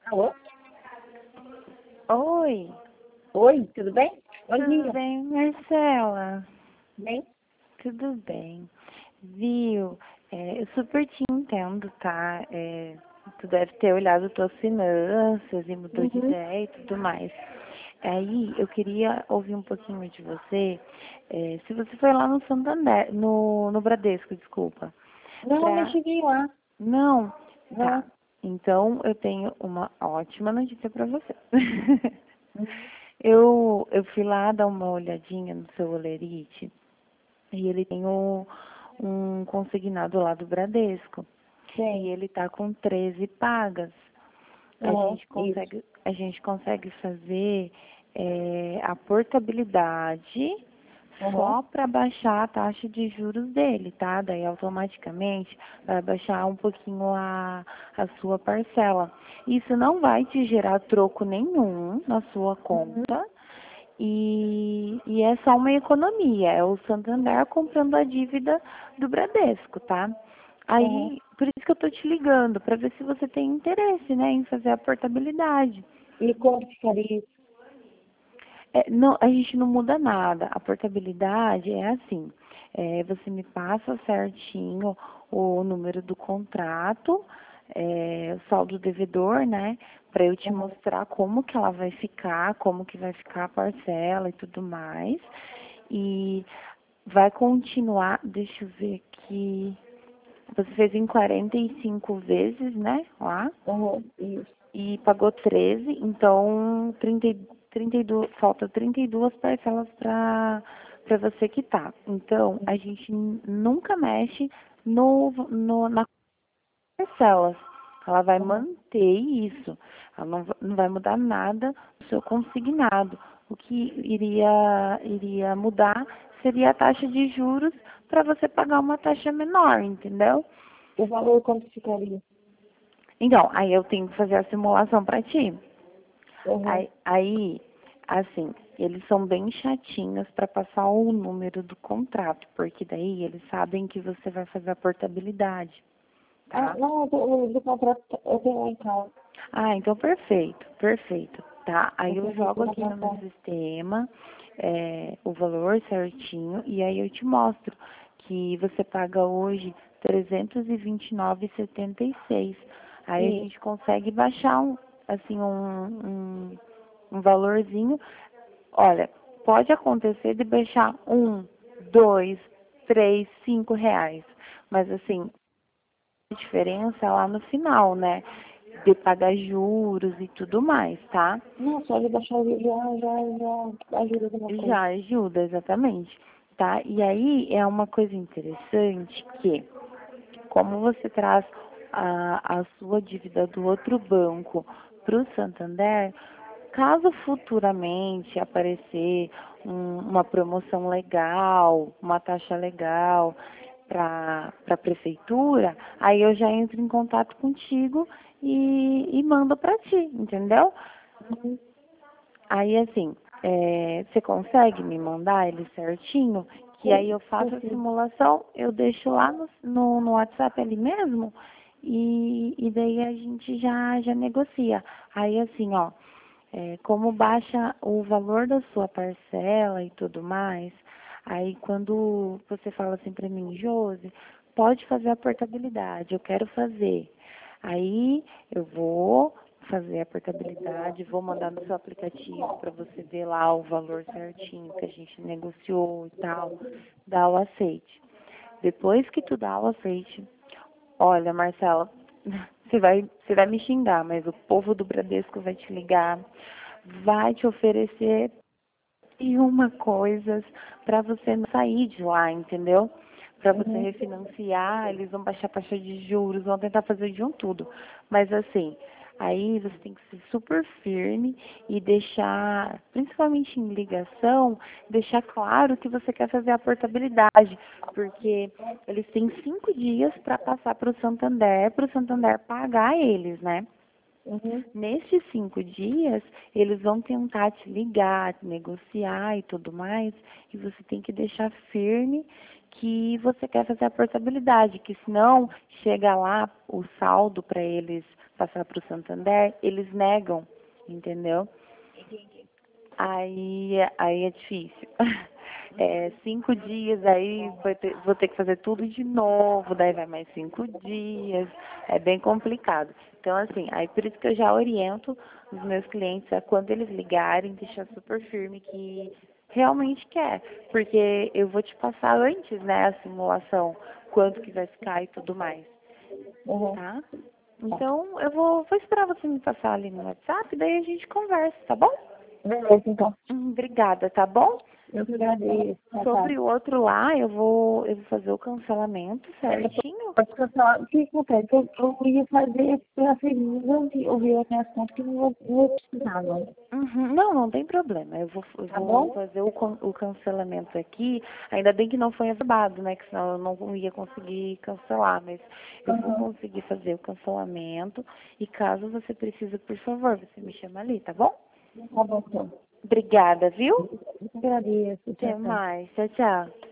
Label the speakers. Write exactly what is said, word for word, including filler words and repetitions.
Speaker 1: Alô?
Speaker 2: Oi,
Speaker 1: Oi, tudo bem? Bom
Speaker 2: tudo
Speaker 1: dia.
Speaker 2: bem, Marcela?
Speaker 1: Bem?
Speaker 2: Tudo bem. Viu? É, eu super te entendo, tá? É, tu deve ter olhado tuas finanças e mudou de
Speaker 1: Uhum.
Speaker 2: ideia e tudo mais. Aí eu queria ouvir um pouquinho de você. É, se você foi lá no Santander, no, no Bradesco, desculpa.
Speaker 1: Não, não
Speaker 2: Pra...
Speaker 1: cheguei lá.
Speaker 2: Não? Tá.
Speaker 1: Não.
Speaker 2: Então eu tenho uma ótima notícia pra você.
Speaker 1: Uhum.
Speaker 2: Eu, eu fui lá dar uma olhadinha no seu Olerite e ele tem um, um consignado lá do Bradesco e
Speaker 1: Tem.
Speaker 2: ele tá com treze pagas. A
Speaker 1: Uhum.
Speaker 2: gente
Speaker 1: Isso.
Speaker 2: consegue, a gente consegue fazer é, a portabilidade
Speaker 1: Uhum.
Speaker 2: só para baixar a taxa de juros dele, tá? Daí automaticamente vai baixar um pouquinho a, a sua parcela. Isso não vai te gerar troco nenhum na sua
Speaker 1: Uhum.
Speaker 2: conta e, e é só uma economia. É o Santander comprando a dívida do Bradesco, tá?
Speaker 1: Uhum.
Speaker 2: Aí, por isso que eu tô te ligando, para ver se você tem interesse, né, em fazer a portabilidade.
Speaker 1: E como ficaria isso?
Speaker 2: É, não, a gente não muda nada. A portabilidade é assim, é, você me passa certinho o número do contrato, é, o saldo devedor, né? Para eu te
Speaker 1: Uhum.
Speaker 2: mostrar como que ela vai ficar, como que vai ficar a parcela e tudo mais. E vai continuar, deixa eu ver aqui. Você fez em quarenta e cinco vezes, né? Lá
Speaker 1: Uhum. Isso.
Speaker 2: e pagou treze, então trinta, e- trinta e duas, falta trinta e duas parcelas para para você quitar. Então, a gente n- nunca mexe no, no, na parcelas. Ela vai
Speaker 1: Uhum.
Speaker 2: manter isso. Ela não, va- não vai mudar nada do seu consignado. O que iria, iria mudar seria a taxa de juros para você pagar uma taxa menor, entendeu?
Speaker 1: O valor quanto ficaria?
Speaker 2: Então, aí eu tenho que fazer a simulação para ti.
Speaker 1: Uhum.
Speaker 2: Aí, aí, assim, eles são bem chatinhos para passar o número do contrato, porque daí eles sabem que você vai fazer a portabilidade,
Speaker 1: Ah,
Speaker 2: tá?
Speaker 1: não, eu tenho- do contrato eu tenho lá em casa.
Speaker 2: Ah, então perfeito, perfeito, tá? Aí
Speaker 1: Eu
Speaker 2: eu
Speaker 1: tenho
Speaker 2: jogo
Speaker 1: que
Speaker 2: aqui no meu
Speaker 1: contratar.
Speaker 2: sistema é, o valor certinho e aí eu te mostro que você paga hoje trezentos e vinte e nove e setenta e seis. Aí a
Speaker 1: Isso.
Speaker 2: gente consegue baixar um, assim, um, um, um valorzinho. Olha, pode acontecer de baixar um, dois, três, cinco reais, mas assim, a diferença é lá no final, né? De pagar juros e tudo mais, tá?
Speaker 1: Não, só de baixar o vídeo já, já, já ajuda alguma coisa.
Speaker 2: Já ajuda, exatamente, tá? E aí é uma coisa interessante que, como você traz a, a sua dívida do outro banco para o Santander, caso futuramente aparecer um- uma promoção legal, uma taxa legal para a prefeitura, aí eu já entro em contato contigo e, e mando para ti, entendeu?
Speaker 1: Uhum.
Speaker 2: Aí assim, é, você consegue me mandar ele certinho? Que aí
Speaker 1: Sim,
Speaker 2: eu faço a
Speaker 1: sim.
Speaker 2: simulação, eu deixo lá no, no, no WhatsApp ali mesmo e, e daí a gente já, já negocia. Aí assim, ó, é, como baixa o valor da sua parcela e tudo mais, aí quando você fala assim para mim, Josi, pode fazer a portabilidade, eu quero fazer. Aí eu vou fazer a portabilidade, vou mandar no seu aplicativo para você ver lá o valor certinho que a gente negociou e tal, dar o aceite. Depois que tu dá o aceite, olha, Marcela, você vai, você vai me xingar, mas o povo do Bradesco vai te ligar, vai te oferecer e uma coisas para você não sair de lá, entendeu? Para você
Speaker 1: Uhum.
Speaker 2: refinanciar, eles vão baixar a taxa de juros, vão tentar fazer de um tudo. Mas assim, aí você tem que ser super firme e deixar, principalmente em ligação, deixar claro que você quer fazer a portabilidade, porque eles têm cinco dias para passar para o Santander, para o Santander pagar eles, né?
Speaker 1: Uhum.
Speaker 2: Nesses cinco dias, eles vão tentar te ligar, negociar e tudo mais, e você tem que deixar firme que você quer fazer a portabilidade, que senão chega lá o saldo para eles passar para o Santander, eles negam, entendeu? Aí, aí é difícil. É, cinco dias, aí vai ter- vou ter que fazer tudo de novo, daí vai mais cinco dias, é bem complicado. Então, assim, aí por isso que eu já oriento os meus clientes a quando eles ligarem, deixar super firme que realmente quer, porque eu vou te passar antes, né, a simulação, quanto que vai ficar e tudo mais,
Speaker 1: Uhum.
Speaker 2: tá? Então, eu vou, vou esperar você me passar ali no WhatsApp, daí a gente conversa, tá bom?
Speaker 1: Beleza, então.
Speaker 2: Hum, Obrigada, tá bom?
Speaker 1: Eu que agradeço. Tá, tá.
Speaker 2: Sobre o outro lá, eu vou, eu vou fazer o cancelamento certinho.
Speaker 1: Pode cancelar. O que acontece? Eu, eu ia fazer pela segunda, eu vi as minhas contas que não vou, não vou precisar, não.
Speaker 2: Uhum, não, não tem problema. Eu vou, eu
Speaker 1: Tá
Speaker 2: vou
Speaker 1: bom?
Speaker 2: fazer o, can- o cancelamento aqui. Ainda bem que não foi averbado, né? Que senão eu não ia conseguir cancelar. Mas eu vou
Speaker 1: Uhum.
Speaker 2: conseguir fazer o cancelamento. E caso você precise, por favor, você me chama ali, tá bom?
Speaker 1: Tá bom, então.
Speaker 2: Obrigada, viu?
Speaker 1: Eu que agradeço. Tchau,
Speaker 2: Até
Speaker 1: tchau.
Speaker 2: mais. Tchau, tchau.